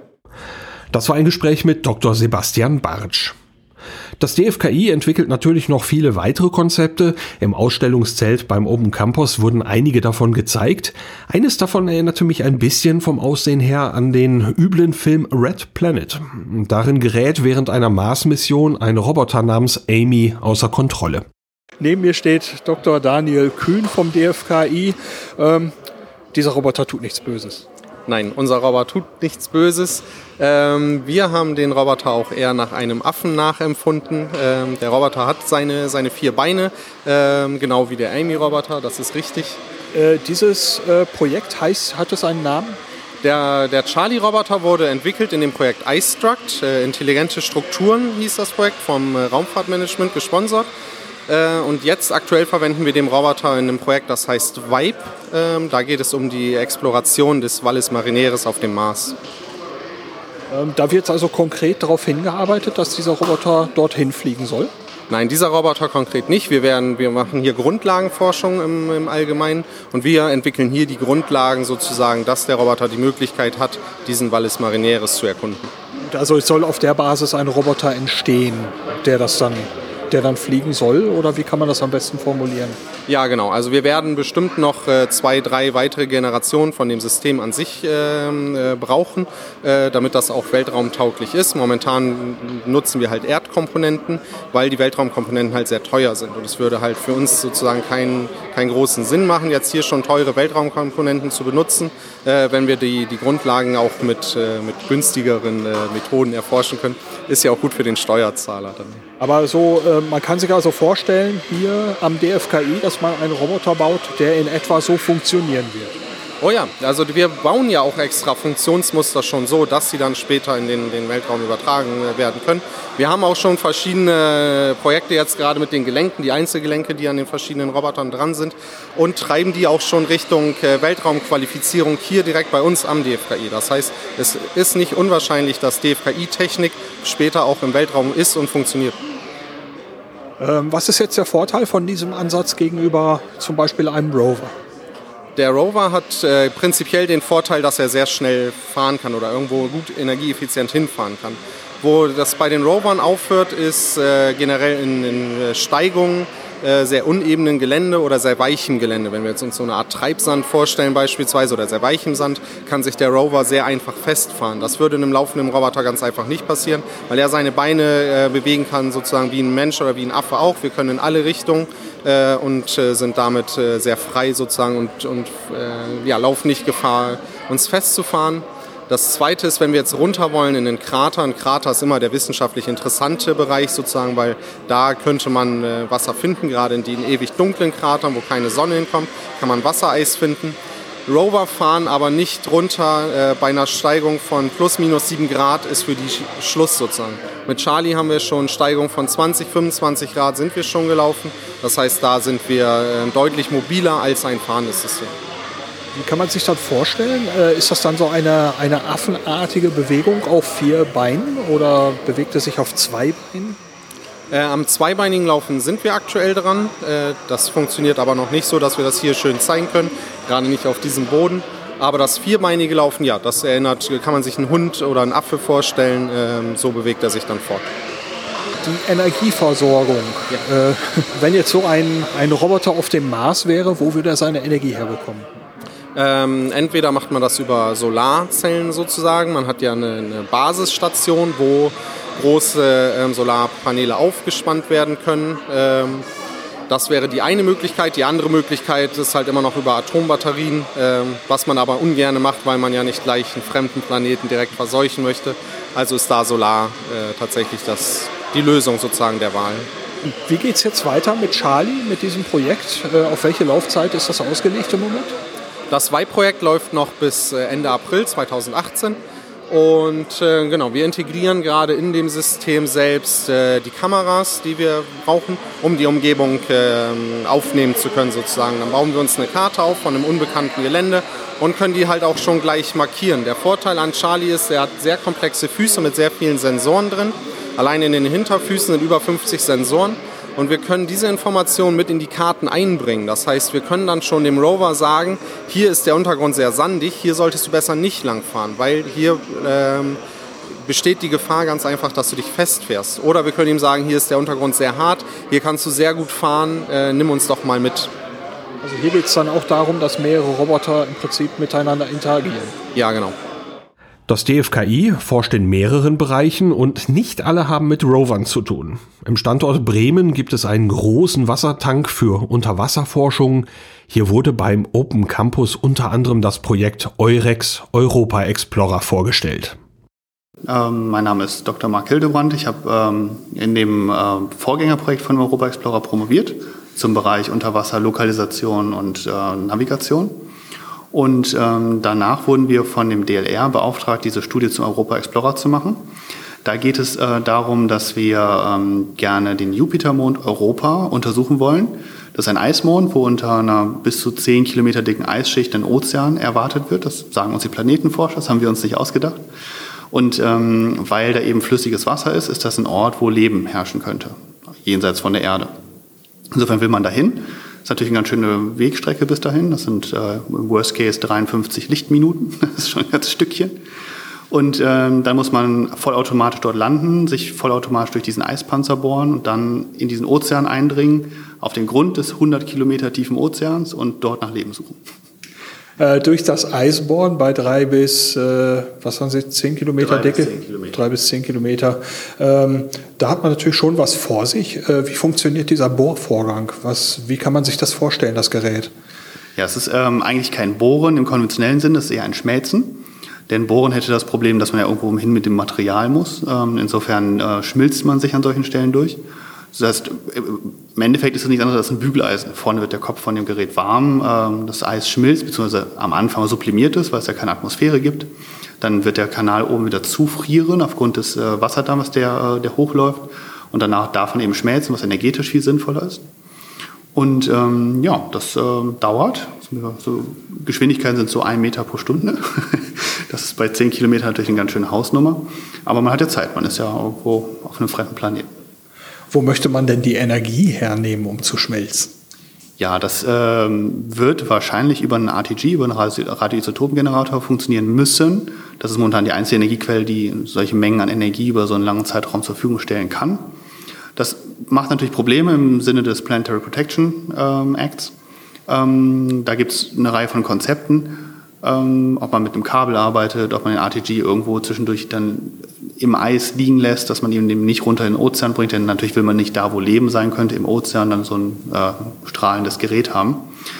Das war ein Gespräch mit Doktor Sebastian Bartsch. Das D F K I entwickelt natürlich noch viele weitere Konzepte. Im Ausstellungszelt beim Open Campus wurden einige davon gezeigt. Eines davon erinnerte mich ein bisschen vom Aussehen her an den üblen Film Red Planet. Darin gerät während einer Mars-Mission ein Roboter namens Amy außer Kontrolle. Neben mir steht Doktor Daniel Kühn vom D F K I. Ähm, dieser Roboter tut nichts Böses. Nein, unser Roboter tut nichts Böses. Ähm, wir haben den Roboter auch eher nach einem Affen nachempfunden. Ähm, der Roboter hat seine, seine vier Beine, ähm, genau wie der Amy-Roboter, das ist richtig. Äh, dieses äh, Projekt heißt, hat es einen Namen? Der, der Charlie-Roboter wurde entwickelt in dem Projekt iStruct. Äh, intelligente Strukturen hieß das Projekt, vom äh, Raumfahrtmanagement gesponsert. Äh, und jetzt aktuell verwenden wir den Roboter in einem Projekt, das heißt Vibe. Ähm, da geht es um die Exploration des Valles Marineris auf dem Mars. Ähm, da wird also konkret darauf hingearbeitet, dass dieser Roboter dorthin fliegen soll? Nein, dieser Roboter konkret nicht. Wir, werden, wir machen hier Grundlagenforschung im, im Allgemeinen und wir entwickeln hier die Grundlagen sozusagen, dass der Roboter die Möglichkeit hat, diesen Valles Marineris zu erkunden. Also es soll auf der Basis ein Roboter entstehen, der das dann... der dann fliegen soll, oder wie kann man das am besten formulieren? Ja, genau. Also wir werden bestimmt noch äh, zwei, drei weitere Generationen von dem System an sich äh, äh, brauchen, äh, damit das auch weltraumtauglich ist. Momentan nutzen wir halt Erdkomponenten, weil die Weltraumkomponenten halt sehr teuer sind. Und es würde halt für uns sozusagen keinen, keinen großen Sinn machen, jetzt hier schon teure Weltraumkomponenten zu benutzen, äh, wenn wir die, die Grundlagen auch mit, äh, mit günstigeren äh, Methoden erforschen können. Ist ja auch gut für den Steuerzahler dann. Aber so, äh, man kann sich also vorstellen, hier am D F K I, dass man einen Roboter baut, der in etwa so funktionieren wird. Oh ja, also wir bauen ja auch extra Funktionsmuster schon so, dass sie dann später in den, den Weltraum übertragen werden können. Wir haben auch schon verschiedene Projekte jetzt gerade mit den Gelenken, die Einzelgelenke, die an den verschiedenen Robotern dran sind, und treiben die auch schon Richtung Weltraumqualifizierung hier direkt bei uns am D F K I. Das heißt, es ist nicht unwahrscheinlich, dass D F K I-Technik später auch im Weltraum ist und funktioniert. Ähm, was ist jetzt der Vorteil von diesem Ansatz gegenüber zum Beispiel einem Rover? Der Rover hat äh, prinzipiell den Vorteil, dass er sehr schnell fahren kann oder irgendwo gut energieeffizient hinfahren kann. Wo das bei den Rovern aufhört, ist äh, generell in, in Steigungen, äh, sehr unebenen Gelände oder sehr weichem Gelände. Wenn wir jetzt uns so eine Art Treibsand vorstellen beispielsweise oder sehr weichem Sand, kann sich der Rover sehr einfach festfahren. Das würde einem laufenden Roboter ganz einfach nicht passieren, weil er seine Beine äh, bewegen kann, sozusagen wie ein Mensch oder wie ein Affe auch. Wir können in alle Richtungen äh, und äh, sind damit äh, sehr frei sozusagen und, und äh, ja, laufen nicht Gefahr, uns festzufahren. Das Zweite ist, wenn wir jetzt runter wollen in den Krater. Ein Krater ist immer der wissenschaftlich interessante Bereich sozusagen, weil da könnte man äh, Wasser finden. Gerade in den ewig dunklen Kratern, wo keine Sonne hinkommt, kann man Wassereis finden. Rover fahren aber nicht runter äh, bei einer Steigung von plus minus sieben Grad ist für die Sch- Schluss sozusagen. Mit Charlie haben wir schon Steigung von zwanzig, fünfundzwanzig Grad sind wir schon gelaufen. Das heißt, da sind wir äh, deutlich mobiler als ein fahrendes System. Wie kann man sich das vorstellen? Äh, ist das dann so eine, eine affenartige Bewegung auf vier Beinen oder bewegt es sich auf zwei Beinen? Äh, am zweibeinigen Laufen sind wir aktuell dran. Äh, das funktioniert aber noch nicht so, dass wir das hier schön zeigen können, gerade nicht auf diesem Boden. Aber das vierbeinige Laufen, ja, das erinnert, kann man sich einen Hund oder einen Affe vorstellen. Äh, so bewegt er sich dann fort. Die Energieversorgung. Ja. Äh, wenn jetzt so ein, ein Roboter auf dem Mars wäre, wo würde er seine Energie herbekommen? Ähm, entweder macht man das über Solarzellen sozusagen. Man hat ja eine, eine Basisstation, wo große ähm, Solarpaneele aufgespannt werden können. Ähm, das wäre die eine Möglichkeit. Die andere Möglichkeit ist halt immer noch über Atombatterien, ähm, was man aber ungern macht, weil man ja nicht gleich einen fremden Planeten direkt verseuchen möchte. Also ist da Solar äh, tatsächlich das, die Lösung sozusagen der Wahl. Wie geht es jetzt weiter mit Charlie, mit diesem Projekt? Äh, auf welche Laufzeit ist das ausgelegt im Moment? Das W I P-Projekt läuft noch bis Ende April zweitausendachtzehn und äh, genau, wir integrieren gerade in dem System selbst äh, die Kameras, die wir brauchen, um die Umgebung äh, aufnehmen zu können sozusagen. Dann bauen wir uns eine Karte auf von einem unbekannten Gelände und können die halt auch schon gleich markieren. Der Vorteil an Charlie ist, er hat sehr komplexe Füße mit sehr vielen Sensoren drin. Allein in den Hinterfüßen sind über fünfzig Sensoren. Und wir können diese Informationen mit in die Karten einbringen. Das heißt, wir können dann schon dem Rover sagen, hier ist der Untergrund sehr sandig, hier solltest du besser nicht langfahren, weil hier ähm, besteht die Gefahr ganz einfach, dass du dich festfährst. Oder wir können ihm sagen, hier ist der Untergrund sehr hart, hier kannst du sehr gut fahren, äh, nimm uns doch mal mit. Also hier geht es dann auch darum, dass mehrere Roboter im Prinzip miteinander interagieren. Ja, genau. Das D F K I forscht in mehreren Bereichen und nicht alle haben mit Rovern zu tun. Im Standort Bremen gibt es einen großen Wassertank für Unterwasserforschung. Hier wurde beim Open Campus unter anderem das Projekt Eurex Europa Explorer vorgestellt. Ähm, mein Name ist Doktor Marc Hildebrand. Ich habe ähm, in dem äh, Vorgängerprojekt von Europa Explorer promoviert zum Bereich Unterwasserlokalisation und äh, Navigation. Und ähm, danach wurden wir von dem D L R beauftragt, diese Studie zum Europa Explorer zu machen. Da geht es äh, darum, dass wir ähm, gerne den Jupitermond Europa untersuchen wollen. Das ist ein Eismond, wo unter einer bis zu zehn Kilometer dicken Eisschicht ein Ozean erwartet wird. Das sagen uns die Planetenforscher, das haben wir uns nicht ausgedacht. Und ähm, weil da eben flüssiges Wasser ist, ist das ein Ort, wo Leben herrschen könnte, jenseits von der Erde. Insofern will man dahin. Das ist natürlich eine ganz schöne Wegstrecke bis dahin. Das sind äh, im Worst Case dreiundfünfzig Lichtminuten. Das ist schon ein ganzes Stückchen. Und ähm, dann muss man vollautomatisch dort landen, sich vollautomatisch durch diesen Eispanzer bohren und dann in diesen Ozean eindringen, auf den Grund des hundert Kilometer tiefen Ozeans und dort nach Leben suchen. Äh, durch das Eis bohren bei drei bis, äh, was waren Sie, zehn Kilometer drei Dicke? Bis zehn Kilometer. Drei bis zehn Kilometer. Ähm, da hat man natürlich schon was vor sich. Äh, wie funktioniert dieser Bohrvorgang? Was, wie kann man sich das vorstellen, das Gerät? Ja, es ist ähm, eigentlich kein Bohren im konventionellen Sinn, es ist eher ein Schmelzen. Denn Bohren hätte das Problem, dass man ja irgendwo hin mit dem Material muss. Ähm, insofern äh, schmilzt man sich an solchen Stellen durch. Das heißt, im Endeffekt ist es nichts anderes als ein Bügeleisen. Vorne wird der Kopf von dem Gerät warm, das Eis schmilzt, beziehungsweise am Anfang sublimiert ist, weil es ja keine Atmosphäre gibt. Dann wird der Kanal oben wieder zufrieren aufgrund des Wasserdampfes, der, der hochläuft. Und danach darf man eben schmelzen, was energetisch viel sinnvoller ist. Und ähm, ja, das äh, dauert. So, Geschwindigkeiten sind so ein Meter pro Stunde. Das ist bei zehn Kilometern natürlich eine ganz schöne Hausnummer. Aber man hat ja Zeit, man ist ja irgendwo auf einem fremden Planeten. Wo möchte man denn die Energie hernehmen, um zu schmelzen? Ja, das ähm, wird wahrscheinlich über einen R T G, über einen Radioisotopengenerator funktionieren müssen. Das ist momentan die einzige Energiequelle, die solche Mengen an Energie über so einen langen Zeitraum zur Verfügung stellen kann. Das macht natürlich Probleme im Sinne des Planetary Protection ähm, Acts. Ähm, da gibt es eine Reihe von Konzepten, ähm, ob man mit einem Kabel arbeitet, ob man den R T G irgendwo zwischendurch dann im Eis liegen lässt, dass man ihn eben nicht runter in den Ozean bringt, denn natürlich will man nicht da, wo Leben sein könnte, im Ozean dann so ein äh, strahlendes Gerät haben.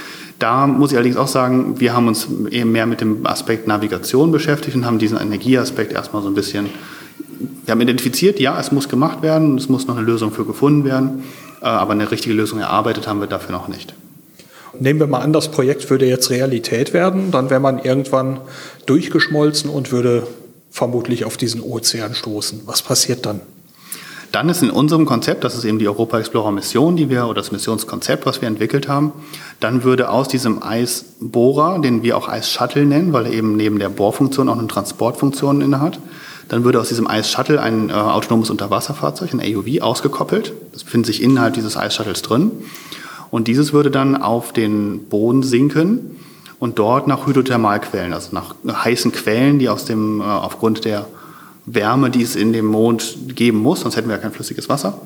Da muss ich allerdings auch sagen, wir haben uns eben mehr mit dem Aspekt Navigation beschäftigt und haben diesen Energieaspekt erstmal so ein bisschen, wir haben identifiziert, ja, es muss gemacht werden, es muss noch eine Lösung für gefunden werden, äh, aber eine richtige Lösung erarbeitet haben wir dafür noch nicht. Nehmen wir mal an, das Projekt würde jetzt Realität werden, dann wäre man irgendwann durchgeschmolzen und würde vermutlich auf diesen Ozean stoßen. Was passiert dann? Dann ist in unserem Konzept, das ist eben die Europa Explorer Mission, die wir, oder das Missionskonzept, was wir entwickelt haben, dann würde aus diesem Eisbohrer, den wir auch Eis-Shuttle nennen, weil er eben neben der Bohrfunktion auch eine Transportfunktion innehat, dann würde aus diesem Eis-Shuttle ein äh, autonomes Unterwasserfahrzeug, ein A U V, ausgekoppelt. Das befindet sich innerhalb dieses Eis-Shuttles drin. Und dieses würde dann auf den Boden sinken und dort nach Hydrothermalquellen, also nach heißen Quellen, die aus dem, äh, aufgrund der Wärme, die es in dem Mond geben muss, sonst hätten wir ja kein flüssiges Wasser.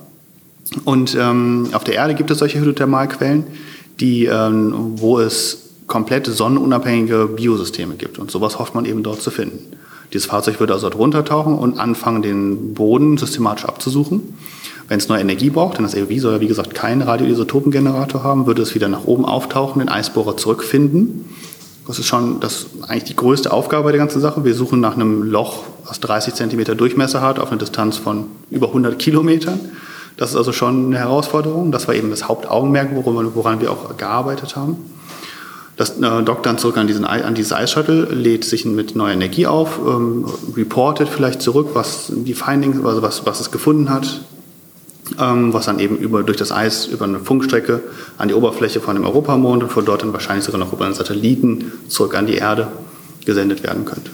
Und ähm, auf der Erde gibt es solche Hydrothermalquellen, die, ähm, wo es komplett sonnenunabhängige Biosysteme gibt. Und sowas hofft man eben dort zu finden. Dieses Fahrzeug würde also dort runtertauchen und anfangen, den Boden systematisch abzusuchen. Wenn es neue Energie braucht, denn das A U V soll ja wie gesagt keinen Radioisotopengenerator haben, würde es wieder nach oben auftauchen, den Eisbohrer zurückfinden. Das ist schon das ist eigentlich die größte Aufgabe der ganzen Sache. Wir suchen nach einem Loch, was dreißig Zentimeter Durchmesser hat, auf einer Distanz von über hundert Kilometern. Das ist also schon eine Herausforderung. Das war eben das Hauptaugenmerk, woran, woran wir auch gearbeitet haben. Das äh, dockt dann zurück an, diesen, an dieses Eis-Shuttle, lädt sich mit neuer Energie auf, ähm, reportet vielleicht zurück, was die Findings, also was, was es gefunden hat, ähm, was dann eben über, durch das Eis über eine Funkstrecke an die Oberfläche von dem Europamond und von dort dann wahrscheinlich sogar noch über einen Satelliten zurück an die Erde gesendet werden könnte.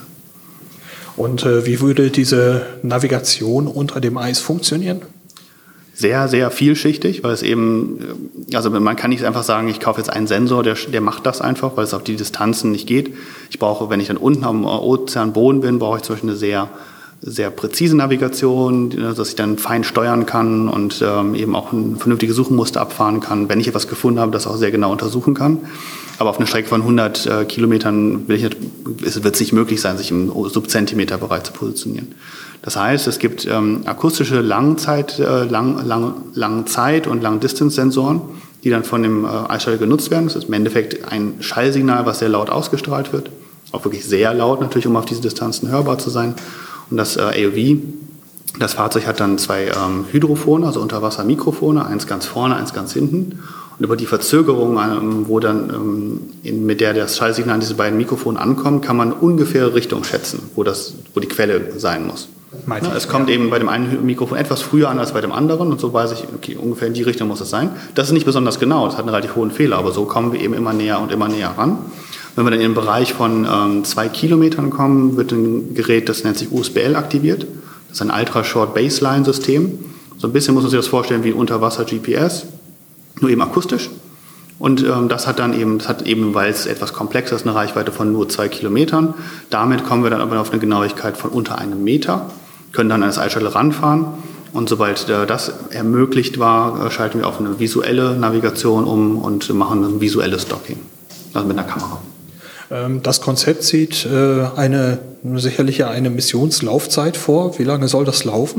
Und äh, wie würde diese Navigation unter dem Eis funktionieren? Sehr, sehr vielschichtig, weil es eben, also man kann nicht einfach sagen, ich kaufe jetzt einen Sensor, der, der macht das einfach, weil es auf die Distanzen nicht geht. Ich brauche, wenn ich dann unten am Ozeanboden bin, brauche ich zum Beispiel eine sehr, sehr präzise Navigation, dass ich dann fein steuern kann und ähm, eben auch ein vernünftiges Suchenmuster abfahren kann, wenn ich etwas gefunden habe, das auch sehr genau untersuchen kann. Aber auf einer Strecke von hundert äh, Kilometern will ich nicht, es wird es nicht möglich sein, sich im Subzentimeterbereich zu positionieren. Das heißt, es gibt ähm, akustische Langzeit, äh, lang, lang, Langzeit- und Long-Distance-Sensoren, die dann von dem äh, Eis-Shuttle genutzt werden. Das ist im Endeffekt ein Schallsignal, was sehr laut ausgestrahlt wird. Auch wirklich sehr laut natürlich, um auf diese Distanzen hörbar zu sein. Und das äh, A U V, das Fahrzeug hat dann zwei ähm, Hydrophone, also Unterwassermikrofone, eins ganz vorne, eins ganz hinten. Und über die Verzögerung, ähm, wo dann, ähm, in, mit der das Schallsignal an diese beiden Mikrofone ankommt, kann man ungefähre Richtung schätzen, wo, das, wo die Quelle sein muss. Ja, es kommt eben bei dem einen Mikrofon etwas früher an als bei dem anderen und so weiß ich, okay, ungefähr in die Richtung muss es sein. Das ist nicht besonders genau, das hat einen relativ hohen Fehler, aber so kommen wir eben immer näher und immer näher ran. Wenn wir dann in den Bereich von ähm, zwei Kilometern kommen, wird ein Gerät, das nennt sich U S B L, aktiviert. Das ist ein Ultra-Short-Baseline-System. So ein bisschen muss man sich das vorstellen wie ein Unterwasser-G P S, nur eben akustisch. Und ähm, das hat dann eben, das hat eben, weil es etwas komplexer ist, eine Reichweite von nur zwei Kilometern. Damit kommen wir dann aber auf eine Genauigkeit von unter einem Meter, können dann an das Eis-Shuttle ranfahren. Und sobald äh, das ermöglicht war, äh, schalten wir auf eine visuelle Navigation um und machen ein visuelles Docking, also mit einer Kamera. Ähm, das Konzept sieht äh, eine, sicherlich eine Missionslaufzeit vor. Wie lange soll das laufen?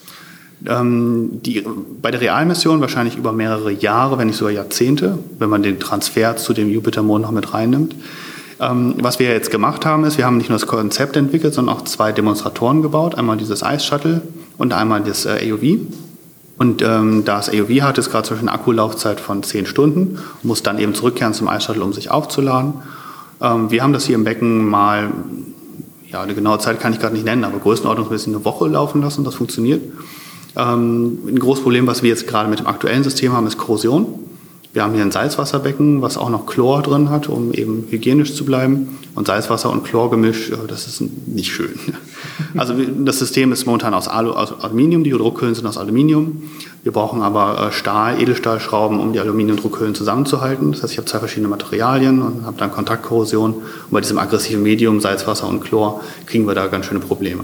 Ähm, die, bei der Realmission wahrscheinlich über mehrere Jahre, wenn nicht sogar Jahrzehnte, wenn man den Transfer zu dem Jupitermond noch mit reinnimmt. Ähm, was wir jetzt gemacht haben, ist, wir haben nicht nur das Konzept entwickelt, sondern auch zwei Demonstratoren gebaut. Einmal dieses Eis-Shuttle und einmal das äh, A U V. Und ähm, da das A U V hat, ist gerade zum Beispiel eine Akkulaufzeit von zehn Stunden, muss dann eben zurückkehren zum Eis-Shuttle, um sich aufzuladen. Ähm, wir haben das hier im Becken mal, ja, eine genaue Zeit kann ich gerade nicht nennen, aber größenordnungsmäßig eine Woche laufen lassen, das funktioniert. Ähm, ein großes Problem, was wir jetzt gerade mit dem aktuellen System haben, ist Korrosion. Wir haben hier ein Salzwasserbecken, was auch noch Chlor drin hat, um eben hygienisch zu bleiben. Und Salzwasser und Chlorgemisch, das ist nicht schön. Also das System ist momentan aus, Alu, aus Aluminium, die Druckhüllen sind aus Aluminium. Wir brauchen aber Stahl, Edelstahlschrauben, um die Aluminiumdruckhüllen zusammenzuhalten. Das heißt, ich habe zwei verschiedene Materialien und habe dann Kontaktkorrosion. Und bei diesem aggressiven Medium, Salzwasser und Chlor, kriegen wir da ganz schöne Probleme.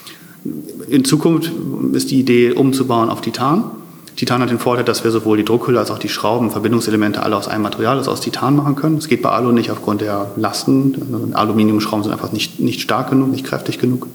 In Zukunft ist die Idee, umzubauen auf Titan. Titan hat den Vorteil, dass wir sowohl die Druckhülle als auch die Schrauben, Verbindungselemente alle aus einem Material, also aus Titan machen können. Das geht bei Alu nicht aufgrund der Lasten. Aluminiumschrauben sind einfach nicht, nicht stark genug, nicht kräftig genug,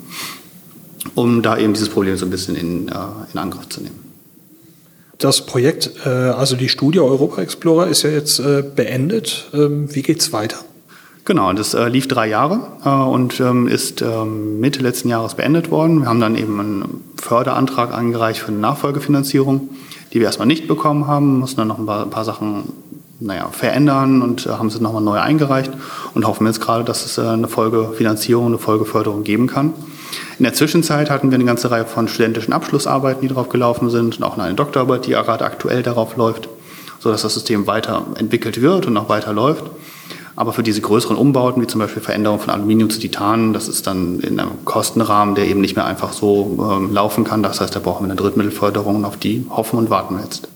um da eben dieses Problem so ein bisschen in, äh, in Angriff zu nehmen. Das Projekt, äh, also die Studie Europa Explorer, ist ja jetzt äh, beendet. Ähm, wie geht's weiter? Genau, das äh, lief drei Jahre äh, und ähm, ist ähm, Mitte letzten Jahres beendet worden. Wir haben dann eben einen Förderantrag eingereicht für eine Nachfolgefinanzierung, die wir erstmal nicht bekommen haben, mussten dann noch ein paar, ein paar Sachen naja, verändern und äh, haben sie nochmal neu eingereicht und hoffen jetzt gerade, dass es äh, eine Folgefinanzierung, eine Folgeförderung geben kann. In der Zwischenzeit hatten wir eine ganze Reihe von studentischen Abschlussarbeiten, die darauf gelaufen sind und auch eine Doktorarbeit, die gerade aktuell darauf läuft, sodass das System weiterentwickelt wird und auch weiter läuft. Aber für diese größeren Umbauten, wie zum Beispiel Veränderung von Aluminium zu Titan, das ist dann in einem Kostenrahmen, der eben nicht mehr einfach so ähm, laufen kann. Das heißt, da brauchen wir eine Drittmittelförderung und auf die hoffen und warten wir jetzt.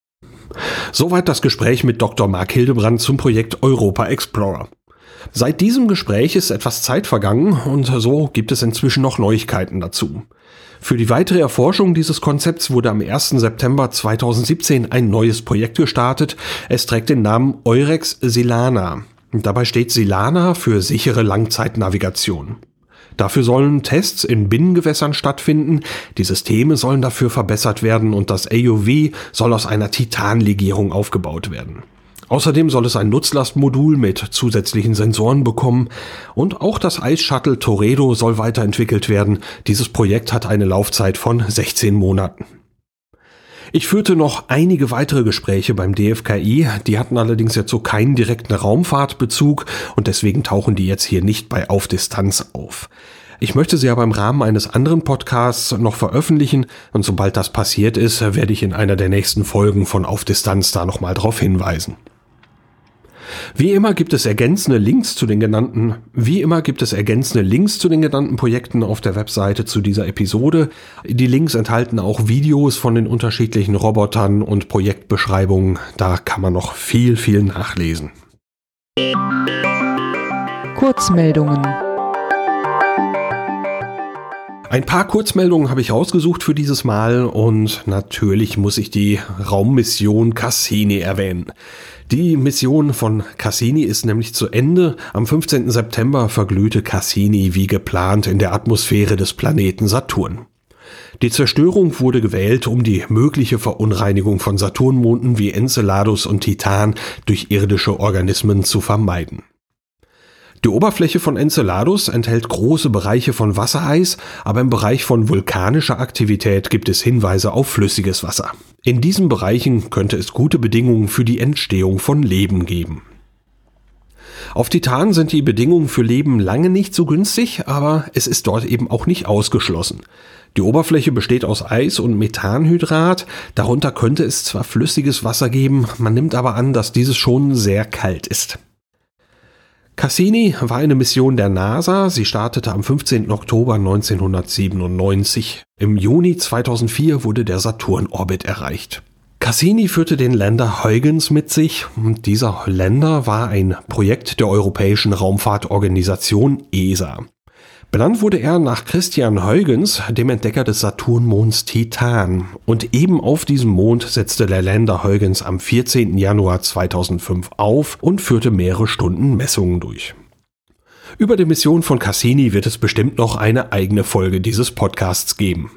Soweit das Gespräch mit Doktor Mark Hildebrand zum Projekt Europa Explorer. Seit diesem Gespräch ist etwas Zeit vergangen und so gibt es inzwischen noch Neuigkeiten dazu. Für die weitere Erforschung dieses Konzepts wurde am ersten September zweitausendsiebzehn ein neues Projekt gestartet. Es trägt den Namen Eurex Silana. Dabei steht Silana für sichere Langzeitnavigation. Dafür sollen Tests in Binnengewässern stattfinden, die Systeme sollen dafür verbessert werden und das A U V soll aus einer Titanlegierung aufgebaut werden. Außerdem soll es ein Nutzlastmodul mit zusätzlichen Sensoren bekommen und auch das Ice Shuttle Toredo soll weiterentwickelt werden. Dieses Projekt hat eine Laufzeit von sechzehn Monaten. Ich führte noch einige weitere Gespräche beim D F K I, die hatten allerdings jetzt so keinen direkten Raumfahrtbezug und deswegen tauchen die jetzt hier nicht bei Auf Distanz auf. Ich möchte sie aber im Rahmen eines anderen Podcasts noch veröffentlichen und sobald das passiert ist, werde ich in einer der nächsten Folgen von Auf Distanz da nochmal drauf hinweisen. Wie immer gibt es ergänzende Links zu den genannten, wie immer gibt es ergänzende Links zu den genannten Projekten auf der Webseite zu dieser Episode. Die Links enthalten auch Videos von den unterschiedlichen Robotern und Projektbeschreibungen. Da kann man noch viel, viel nachlesen. Kurzmeldungen. Ein paar Kurzmeldungen habe ich rausgesucht für dieses Mal und natürlich muss ich die Raummission Cassini erwähnen. Die Mission von Cassini ist nämlich zu Ende. Am fünfzehnten September verglühte Cassini wie geplant in der Atmosphäre des Planeten Saturn. Die Zerstörung wurde gewählt, um die mögliche Verunreinigung von Saturnmonden wie Enceladus und Titan durch irdische Organismen zu vermeiden. Die Oberfläche von Enceladus enthält große Bereiche von Wassereis, aber im Bereich von vulkanischer Aktivität gibt es Hinweise auf flüssiges Wasser. In diesen Bereichen könnte es gute Bedingungen für die Entstehung von Leben geben. Auf Titan sind die Bedingungen für Leben lange nicht so günstig, aber es ist dort eben auch nicht ausgeschlossen. Die Oberfläche besteht aus Eis und Methanhydrat, darunter könnte es zwar flüssiges Wasser geben, man nimmt aber an, dass dieses schon sehr kalt ist. Cassini war eine Mission der NASA. Sie startete am fünfzehnten Oktober neunzehnhundertsiebenundneunzig. Im Juni zweitausendvier wurde der Saturn-Orbit erreicht. Cassini führte den Lander Huygens mit sich. Und dieser Lander war ein Projekt der Europäischen Raumfahrtorganisation E S A. Benannt wurde er nach Christian Huygens, dem Entdecker des Saturnmonds Titan. Und eben auf diesem Mond setzte der Lander Huygens am vierzehnten Januar zweitausendfünf auf und führte mehrere Stunden Messungen durch. Über die Mission von Cassini wird es bestimmt noch eine eigene Folge dieses Podcasts geben.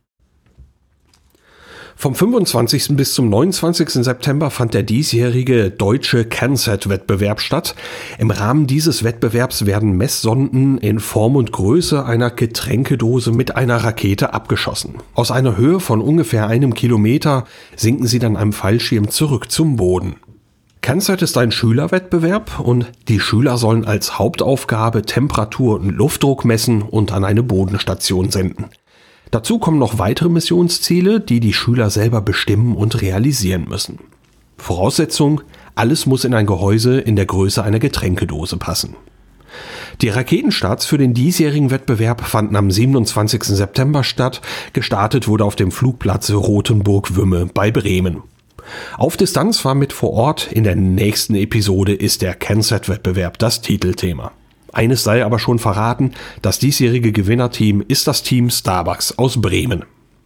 Vom fünfundzwanzigsten bis zum neunundzwanzigsten September fand der diesjährige deutsche CanSat-Wettbewerb statt. Im Rahmen dieses Wettbewerbs werden Messsonden in Form und Größe einer Getränkedose mit einer Rakete abgeschossen. Aus einer Höhe von ungefähr einem Kilometer sinken sie dann am Fallschirm zurück zum Boden. CanSat ist ein Schülerwettbewerb und die Schüler sollen als Hauptaufgabe Temperatur und Luftdruck messen und an eine Bodenstation senden. Dazu kommen noch weitere Missionsziele, die die Schüler selber bestimmen und realisieren müssen. Voraussetzung: alles muss in ein Gehäuse in der Größe einer Getränkedose passen. Die Raketenstarts für den diesjährigen Wettbewerb fanden am siebenundzwanzigsten September statt. Gestartet wurde auf dem Flugplatz Rothenburg-Wümme bei Bremen. Auf Distanz war mit vor Ort. In der nächsten Episode ist der CanSat-Wettbewerb das Titelthema. Eines sei aber schon verraten: das diesjährige Gewinnerteam ist das Team Starbucks aus Bremen.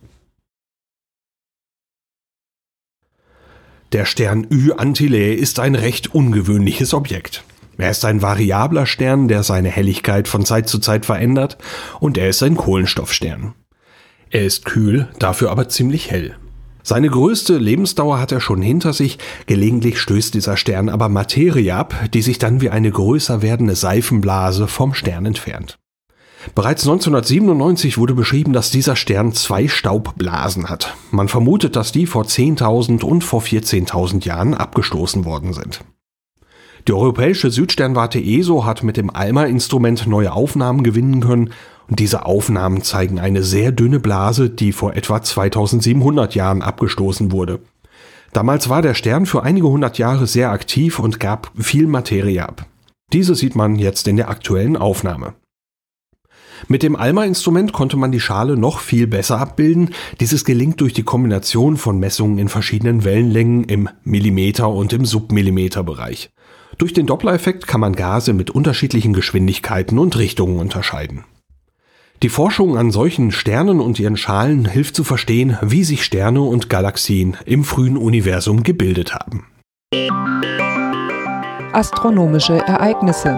Der Stern Ü-Antillae ist ein recht ungewöhnliches Objekt. Er ist ein variabler Stern, der seine Helligkeit von Zeit zu Zeit verändert, und er ist ein Kohlenstoffstern. Er ist kühl, dafür aber ziemlich hell. Seine größte Lebensdauer hat er schon hinter sich, gelegentlich stößt dieser Stern aber Materie ab, die sich dann wie eine größer werdende Seifenblase vom Stern entfernt. Bereits neunzehnhundertsiebenundneunzig wurde beschrieben, dass dieser Stern zwei Staubblasen hat. Man vermutet, dass die vor zehntausend und vor vierzehntausend Jahren abgestoßen worden sind. Die europäische Südsternwarte E S O hat mit dem ALMA-Instrument neue Aufnahmen gewinnen können, und diese Aufnahmen zeigen eine sehr dünne Blase, die vor etwa zweitausendsiebenhundert Jahren abgestoßen wurde. Damals war der Stern für einige hundert Jahre sehr aktiv und gab viel Materie ab. Diese sieht man jetzt in der aktuellen Aufnahme. Mit dem ALMA-Instrument konnte man die Schale noch viel besser abbilden. Dieses gelingt durch die Kombination von Messungen in verschiedenen Wellenlängen im Millimeter- und im Submillimeterbereich. Durch den Doppler-Effekt kann man Gase mit unterschiedlichen Geschwindigkeiten und Richtungen unterscheiden. Die Forschung an solchen Sternen und ihren Schalen hilft zu verstehen, wie sich Sterne und Galaxien im frühen Universum gebildet haben. Astronomische Ereignisse.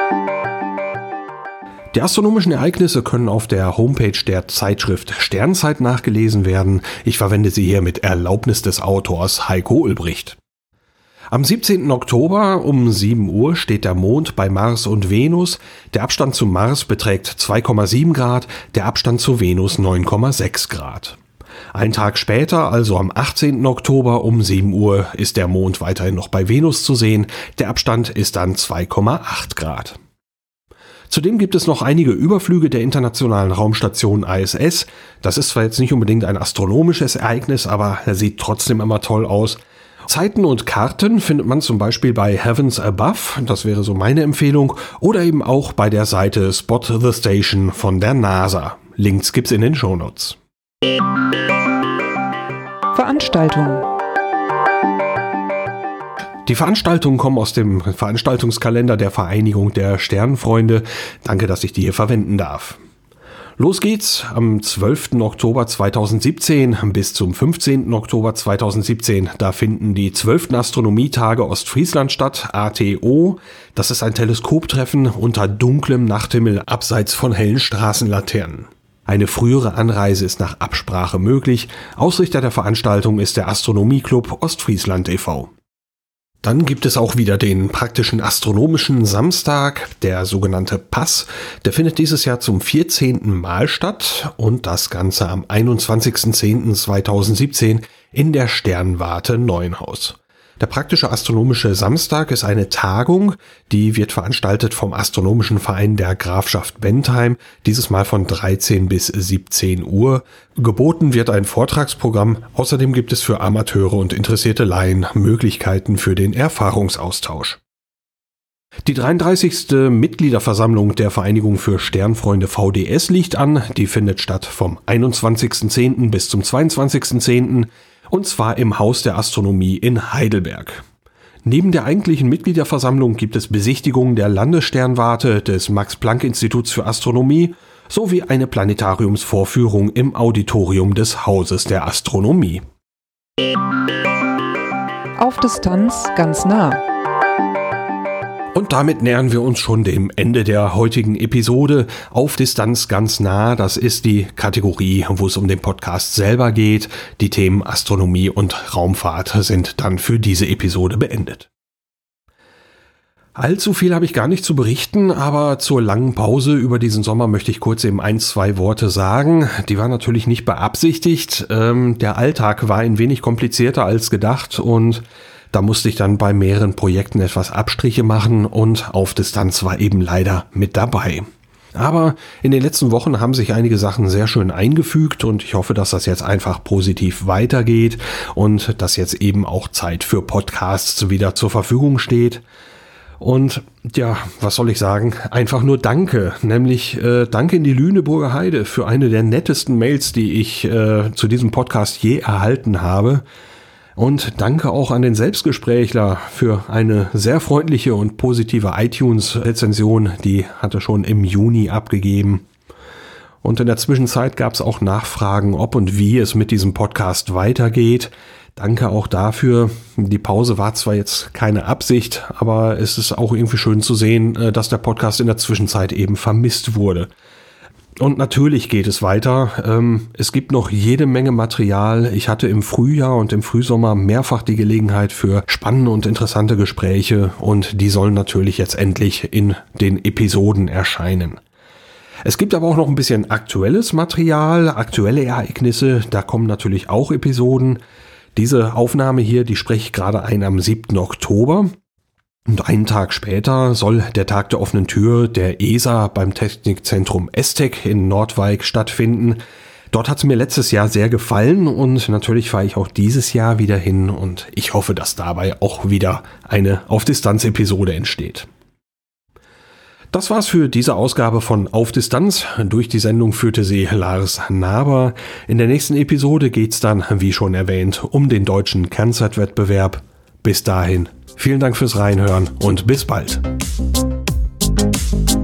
Die astronomischen Ereignisse können auf der Homepage der Zeitschrift Sternzeit nachgelesen werden. Ich verwende sie hier mit Erlaubnis des Autors Heiko Ulbricht. Am siebzehnten Oktober um sieben Uhr steht der Mond bei Mars und Venus. Der Abstand zum Mars beträgt zwei Komma sieben Grad, der Abstand zu Venus neun Komma sechs Grad. Ein Tag später, also am achtzehnten Oktober um sieben Uhr, ist der Mond weiterhin noch bei Venus zu sehen. Der Abstand ist dann zwei Komma acht Grad. Zudem gibt es noch einige Überflüge der internationalen Raumstation I S S. Das ist zwar jetzt nicht unbedingt ein astronomisches Ereignis, aber er sieht trotzdem immer toll aus. Zeiten und Karten findet man zum Beispiel bei Heavens Above, das wäre so meine Empfehlung, oder eben auch bei der Seite Spot the Station von der NASA. Links gibt's in den Shownotes. Veranstaltungen. Die Veranstaltungen kommen aus dem Veranstaltungskalender der Vereinigung der Sternfreunde. Danke, dass ich die hier verwenden darf. Los geht's am zwölften Oktober zweitausendsiebzehn bis zum fünfzehnten Oktober zweitausendsiebzehn. Da finden die zwölften Astronomietage Ostfriesland statt, A T O. Das ist ein Teleskoptreffen unter dunklem Nachthimmel abseits von hellen Straßenlaternen. Eine frühere Anreise ist nach Absprache möglich. Ausrichter der Veranstaltung ist der Astronomieclub Ostfriesland e V Dann gibt es auch wieder den praktischen astronomischen Samstag, der sogenannte Pass. Der findet dieses Jahr zum vierzehnten Mal statt und das Ganze am einundzwanzigsten zehnten zweitausendsiebzehn in der Sternwarte Neuenhaus. Der praktische astronomische Samstag ist eine Tagung, die wird veranstaltet vom Astronomischen Verein der Grafschaft Bentheim, dieses Mal von dreizehn bis siebzehn Uhr. Geboten wird ein Vortragsprogramm, außerdem gibt es für Amateure und interessierte Laien Möglichkeiten für den Erfahrungsaustausch. Die dreiunddreißigste Mitgliederversammlung der Vereinigung für Sternfreunde V D S liegt an, die findet statt vom einundzwanzigsten zehnten bis zum zweiundzwanzigsten zehnten und zwar im Haus der Astronomie in Heidelberg. Neben der eigentlichen Mitgliederversammlung gibt es Besichtigungen der Landessternwarte des Max-Planck-Instituts für Astronomie sowie eine Planetariumsvorführung im Auditorium des Hauses der Astronomie. Auf Distanz ganz nah. Und damit nähern wir uns schon dem Ende der heutigen Episode. Auf Distanz ganz nah, das ist die Kategorie, wo es um den Podcast selber geht. Die Themen Astronomie und Raumfahrt sind dann für diese Episode beendet. Allzu viel habe ich gar nicht zu berichten, aber zur langen Pause über diesen Sommer möchte ich kurz eben ein, zwei Worte sagen. Die war natürlich nicht beabsichtigt. Ähm, der Alltag war ein wenig komplizierter als gedacht und da musste ich dann bei mehreren Projekten etwas Abstriche machen und Auf Distanz war eben leider mit dabei. Aber in den letzten Wochen haben sich einige Sachen sehr schön eingefügt und ich hoffe, dass das jetzt einfach positiv weitergeht und dass jetzt eben auch Zeit für Podcasts wieder zur Verfügung steht. Und ja, was soll ich sagen? Einfach nur Danke, nämlich äh, Danke in die Lüneburger Heide für eine der nettesten Mails, die ich äh, zu diesem Podcast je erhalten habe. Und danke auch an den Selbstgesprächler für eine sehr freundliche und positive iTunes-Rezension, die hatte schon im Juni abgegeben. Und in der Zwischenzeit gab es auch Nachfragen, ob und wie es mit diesem Podcast weitergeht. Danke auch dafür. Die Pause war zwar jetzt keine Absicht, aber es ist auch irgendwie schön zu sehen, dass der Podcast in der Zwischenzeit eben vermisst wurde. Und natürlich geht es weiter. Es gibt noch jede Menge Material. Ich hatte im Frühjahr und im Frühsommer mehrfach die Gelegenheit für spannende und interessante Gespräche und die sollen natürlich jetzt endlich in den Episoden erscheinen. Es gibt aber auch noch ein bisschen aktuelles Material, aktuelle Ereignisse. Da kommen natürlich auch Episoden. Diese Aufnahme hier, die spreche ich gerade ein am siebten Oktober. Und einen Tag später soll der Tag der offenen Tür der E S A beim Technikzentrum ESTEC in Nordwijk stattfinden. Dort hat es mir letztes Jahr sehr gefallen und natürlich fahre ich auch dieses Jahr wieder hin und ich hoffe, dass dabei auch wieder eine Auf-Distanz-Episode entsteht. Das war's für diese Ausgabe von Auf Distanz. Durch die Sendung führte sie Lars Naber. In der nächsten Episode geht's dann, wie schon erwähnt, um den deutschen Kernzeitwettbewerb. Bis dahin. Vielen Dank fürs Reinhören und bis bald.